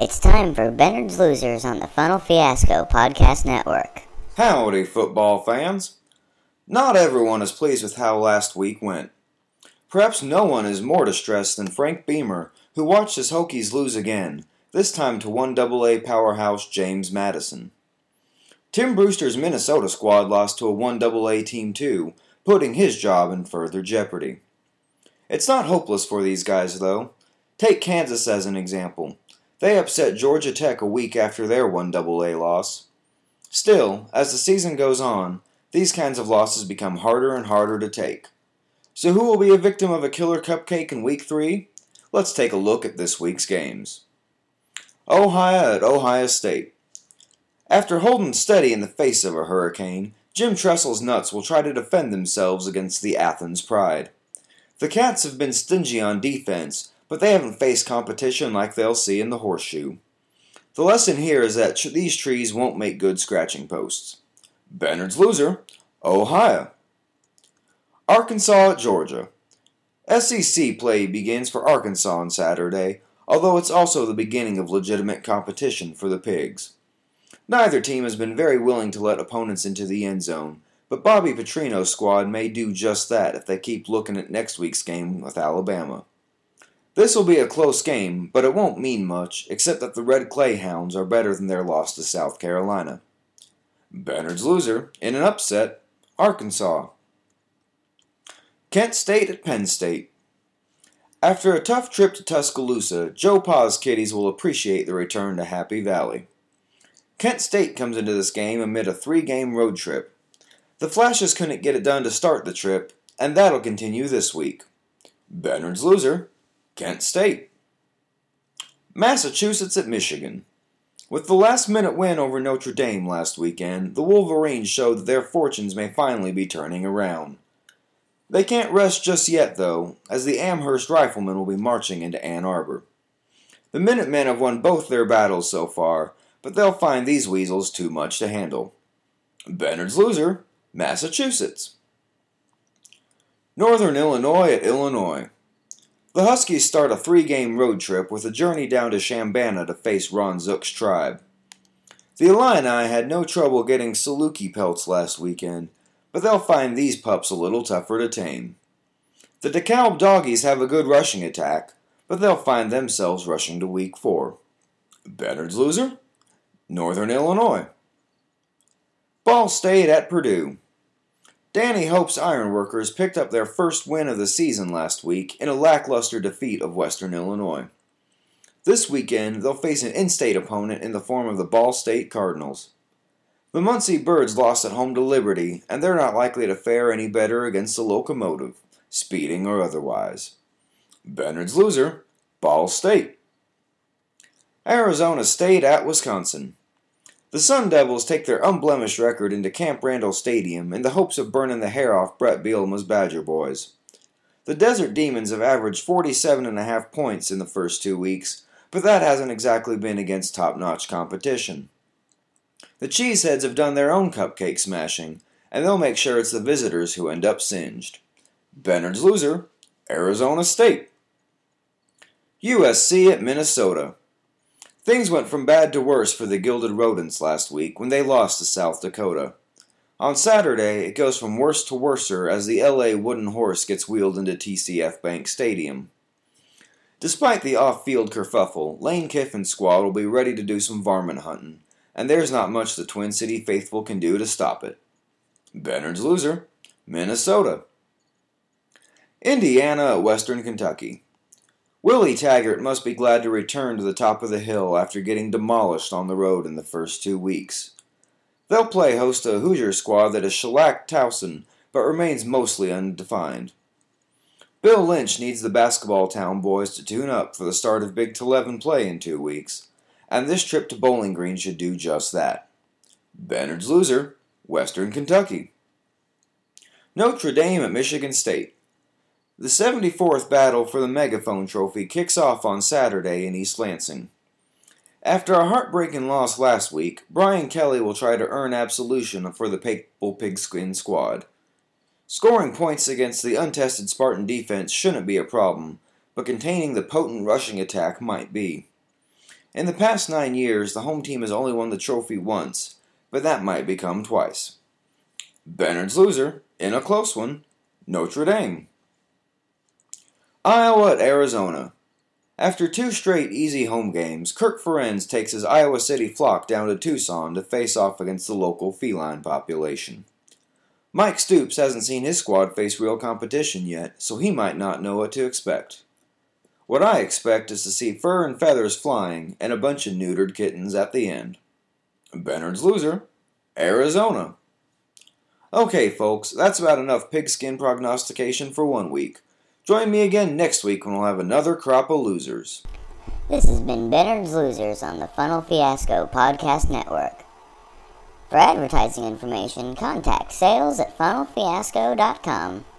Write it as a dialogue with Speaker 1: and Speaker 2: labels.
Speaker 1: It's time for Bernard's Losers on the Funnel Fiasco Podcast Network.
Speaker 2: Howdy, football fans. Not everyone is pleased with how last week went. Perhaps no one is more distressed than Frank Beamer, who watched his Hokies lose again, this time to 1AA powerhouse James Madison. Tim Brewster's Minnesota squad lost to a 1AA team too, putting his job in further jeopardy. It's not hopeless for these guys, though. Take Kansas as an example. They upset Georgia Tech a week after their 1AA loss. Still, as the season goes on, these kinds of losses become harder and harder to take. So who will be a victim of a killer cupcake in Week 3? Let's take a look at this week's games. Ohio at Ohio State. After holding steady in the face of a hurricane, Jim Tressel's Nuts will try to defend themselves against the Athens Pride. The Cats have been stingy on defense, but they haven't faced competition like they'll see in the Horseshoe. The lesson here is that these trees won't make good scratching posts. Bernard's Loser, Ohio. Arkansas at Georgia. SEC play begins for Arkansas on Saturday, although it's also the beginning of legitimate competition for the Pigs. Neither team has been very willing to let opponents into the end zone, but Bobby Petrino's squad may do just that if they keep looking at next week's game with Alabama. This will be a close game, but it won't mean much, except that the Red Clay Hounds are better than their loss to South Carolina. Bernard's Loser, in an upset, Arkansas. Kent State at Penn State. After a tough trip to Tuscaloosa, Joe Pa's kiddies will appreciate the return to Happy Valley. Kent State comes into this game amid a 3-game road trip. The Flashes couldn't get it done to start the trip, and that'll continue this week. Bernard's Loser, Kent State. Massachusetts at Michigan. With the last-minute win over Notre Dame last weekend, the Wolverines showed that their fortunes may finally be turning around. They can't rest just yet, though, as the Amherst Riflemen will be marching into Ann Arbor. The Minutemen have won both their battles so far, but they'll find these weasels too much to handle. Bernard's Loser, Massachusetts. Northern Illinois at Illinois. The Huskies start a 3-game road trip with a journey down to Chambana to face Ron Zook's tribe. The Illini had no trouble getting Saluki pelts last weekend, but they'll find these pups a little tougher to tame. The DeKalb Doggies have a good rushing attack, but they'll find themselves rushing to Week 4. Bernard's Loser, Northern Illinois. Ball State at Purdue. Danny Hope's Ironworkers picked up their first win of the season last week in a lackluster defeat of Western Illinois. This weekend, they'll face an in-state opponent in the form of the Ball State Cardinals. The Muncie Birds lost at home to Liberty, and they're not likely to fare any better against the Locomotive, speeding or otherwise. Bernard's Loser, Ball State. Arizona State at Wisconsin. The Sun Devils take their unblemished record into Camp Randall Stadium in the hopes of burning the hair off Brett Bielema's Badger boys. The Desert Demons have averaged 47.5 points in the first 2 weeks, but that hasn't exactly been against top-notch competition. The Cheeseheads have done their own cupcake smashing, and they'll make sure it's the visitors who end up singed. Bernard's Loser, Arizona State. USC at Minnesota. Things went from bad to worse for the Gilded Rodents last week when they lost to South Dakota. On Saturday, it goes from worse to worser as the LA Wooden Horse gets wheeled into TCF Bank Stadium. Despite the off-field kerfuffle, Lane Kiffin's squad will be ready to do some varmint hunting, and there's not much the Twin City faithful can do to stop it. Bernard's Loser, Minnesota. Indiana at Western Kentucky. Willie Taggart must be glad to return to the top of the hill after getting demolished on the road in the first 2 weeks. They'll play host to a Hoosier squad that has shellacked Towson, but remains mostly undefined. Bill Lynch needs the basketball town boys to tune up for the start of Big 11 play in 2 weeks, and this trip to Bowling Green should do just that. Bernard's Loser, Western Kentucky. Notre Dame at Michigan State. The 74th battle for the Megaphone Trophy kicks off on Saturday in East Lansing. After a heartbreaking loss last week, Brian Kelly will try to earn absolution for the Papal Pigskin squad. Scoring points against the untested Spartan defense shouldn't be a problem, but containing the potent rushing attack might be. In the past 9 years, the home team has only won the trophy once, but that might become twice. Bernard's loser, in a close one, Notre Dame. Iowa at Arizona. After 2 straight easy home games, Kirk Ferentz takes his Iowa City flock down to Tucson to face off against the local feline population. Mike Stoops hasn't seen his squad face real competition yet, so he might not know what to expect. What I expect is to see fur and feathers flying and a bunch of neutered kittens at the end. Bernard's loser, Arizona. Okay, folks, that's about enough pigskin prognostication for 1 week. Join me again next week when we'll have another crop of losers.
Speaker 1: This has been Bernard's Losers on the Funnel Fiasco Podcast Network. For advertising information, contact sales@funnelfiasco.com.